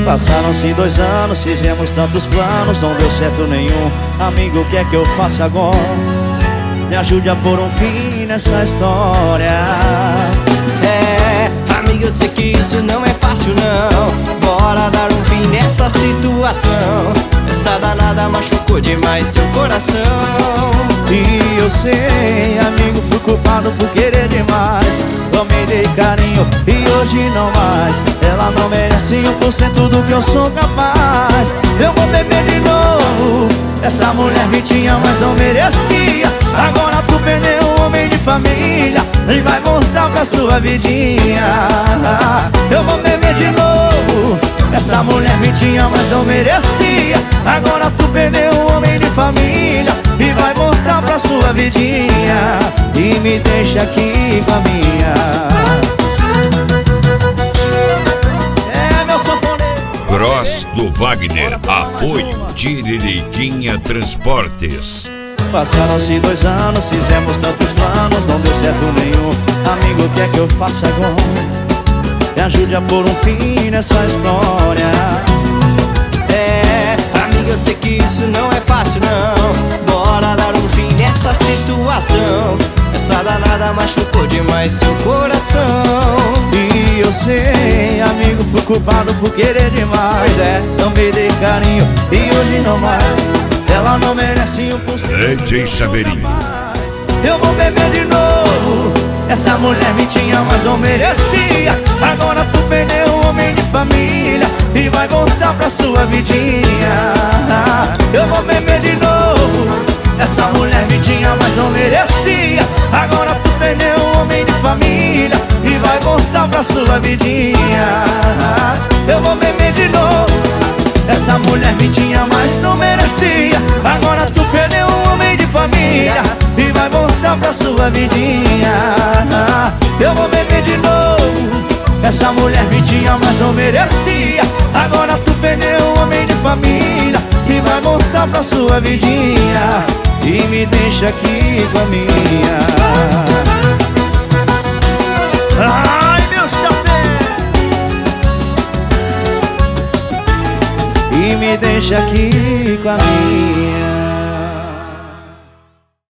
Passaram-se 2 anos, fizemos tantos planos, não deu certo nenhum. Amigo, o que é que eu faço agora? Me ajude a pôr um fim nessa história. Amigo, eu sei que isso não é fácil não. Bora dar um fim nessa situação. Essa danada machucou demais seu coração. E eu sei, amigo, fui culpado por querer demais. Amei, dei carinho e hoje não mais. Ela não merece 1% do que eu sou capaz. Eu vou beber de novo. Essa mulher me tinha, mas não merecia. Agora tu perdeu um homem de família e vai voltar pra sua vidinha. Eu vou beber de novo. Essa mulher me tinha, mas não merecia. Agora tu perdeu um homem de família e vai voltar pra sua vidinha. E me deixa aqui com a minha. Meu sanfoneiro. Cross do Wagner, apoio Tiririquinha Transportes. Passaram-se 2 anos, fizemos tantos planos, não deu certo nenhum. Amigo, o que é que eu faço agora? Me ajude a pôr um fim nessa história. Amigo, eu sei que isso não é fácil não. Bora dar um fim nessa situação. Essa danada machucou demais seu coração. E eu sei, amigo, fui culpado por querer demais. Não me dei carinho e hoje não mais. Ela não merece 1% DJ Chaveirinho. Eu vou beber de novo. Essa mulher me tinha, mas não merecia. Agora tu perdeu um homem de família e vai voltar pra sua vidinha. Eu vou beber de novo. Essa mulher me tinha, mas não merecia. Agora tu perdeu um homem de família e vai voltar pra sua vidinha. Eu vou beber de novo. Essa mulher me tinha, mas não merecia. Agora tu perdeu um homem de família e vai voltar pra sua vidinha. Eu vou beber de novo. Essa mulher me tinha, mas não merecia. Agora tu perdeu um homem de família e vai voltar pra sua vidinha. E me deixa aqui com a minha. Ai, meu chapéu. E me deixa aqui com a minha.